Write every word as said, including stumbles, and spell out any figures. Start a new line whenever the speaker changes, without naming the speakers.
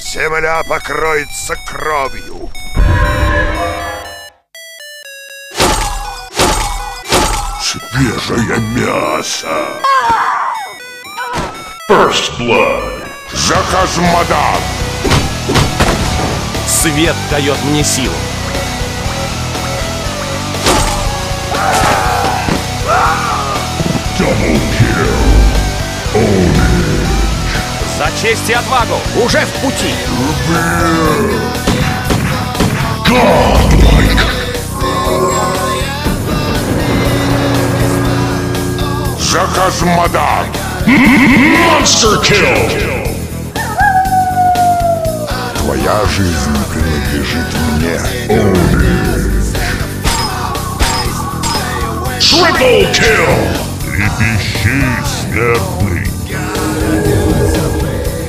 Земля покроется кровью. Свежее мясо.
First Blood.
Заказ мадам.
Свет дает мне силу.
Double kill. Ownage.
За честь и отвагу! Уже в пути!
Godlike.
Заказ мадам.
Monster kill.
Твоя жизнь принадлежит мне.
Ownage. Triple kill. Трепещи, смертный.